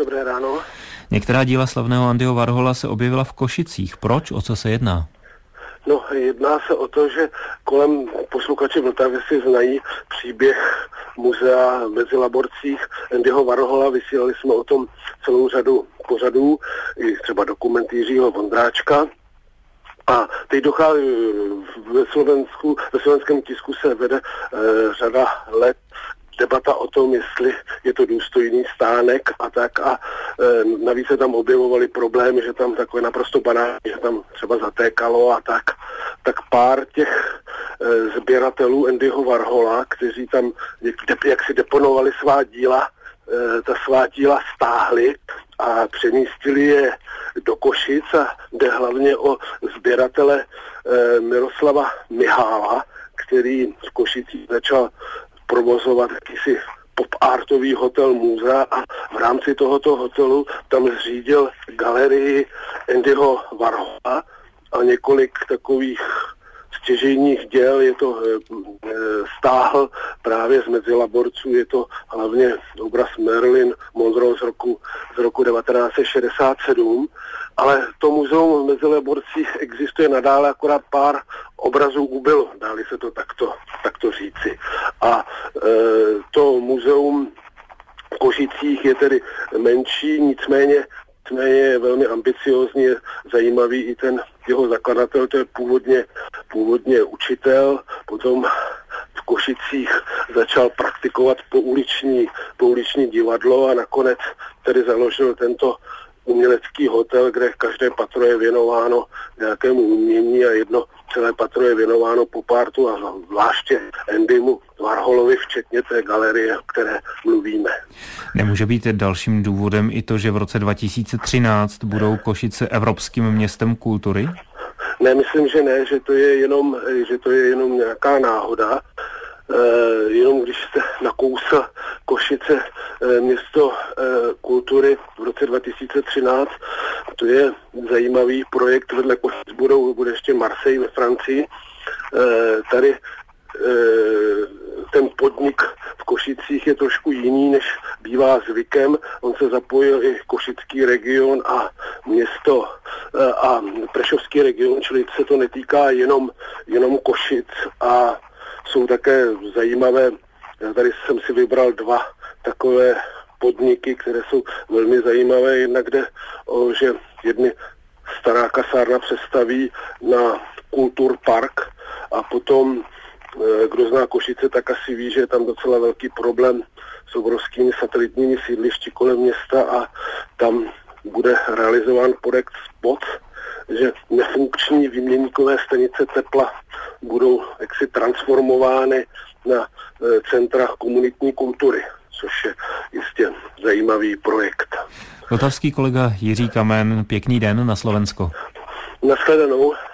dobré ráno. Některá díla slavného Andyho Warhola se objevila v Košicích. Proč? O co se jedná? No, jedná se o to, že kolem posluchači Vltavy si znají příběh muzea v Mezilaborcích Andyho Warhola. Vysílali jsme o tom celou řadu pořadů, i třeba dokument Jiřího Vondráčka. A teď dochází ve slovenském tisku se vede řada let debata o tom, jestli je to důstojný stánek a tak. A navíc se tam objevovaly problémy, že tam takové naprosto banální, že tam třeba zatékalo a tak. Tak pár těch sběratelů Andyho Warhola, kteří tam jak si deponovali svá díla, ta svá díla stáhli a přemístili je do Košic a jde hlavně o sběratele Miroslava Mihála, který v Košicích začal provozovat jakýsi pop-artový hotel Můza a v rámci tohoto hotelu tam zřídil galerii Andyho Warhola a několik takových stěžejních děl je to stáhl právě z Mezilaborců, je to hlavně obraz Marilyn Monroe z roku 1967, ale to muzeum v Mezilaborcích existuje nadále, akorát pár obrazů ubylo, dá-li se to takto říci. A to muzeum v Košicích je tedy menší, nicméně je velmi ambiciózní, je zajímavý i ten jeho zakladatel, to je původně učitel, potom v Košicích začal praktikovat pouliční divadlo a nakonec tedy založil tento umělecký hotel, kde každé patro je věnováno nějakému umění a jedno celé patro je věnováno pop-artu a zvláště Andymu Warholovi, včetně té galerie, o které mluvíme. Nemůže být dalším důvodem i to, že v roce 2013 budou Košice evropským městem kultury? Ne, myslím, že ne, že to je jenom nějaká náhoda. Jenom když jste nakousl Košice město kultury v roce 2013, to je zajímavý projekt, vedle Košic bude ještě Marseille ve Francii. Tady ten podnik v Košicích je trošku jiný, než bývá zvykem. On se zapojil i Košický region a město a Prešovský region, čili se to netýká jenom Košic a jsou také zajímavé, já tady jsem si vybral dva takové podniky, které jsou velmi zajímavé. Jednak jde o, že jedny stará kasárna přestaví na kulturpark a potom, kdo zná Košice, tak asi ví, že je tam docela velký problém s obrovskými satelitními sídlišti kolem města a tam bude realizován projekt SPOT, že nefunkční výměníkové stanice tepla budou jaksi transformovány na centra komunitní kultury, což je jistě zajímavý projekt. Vltavský kolega Jiří Kamen, pěkný den na Slovensko. Nashledanou.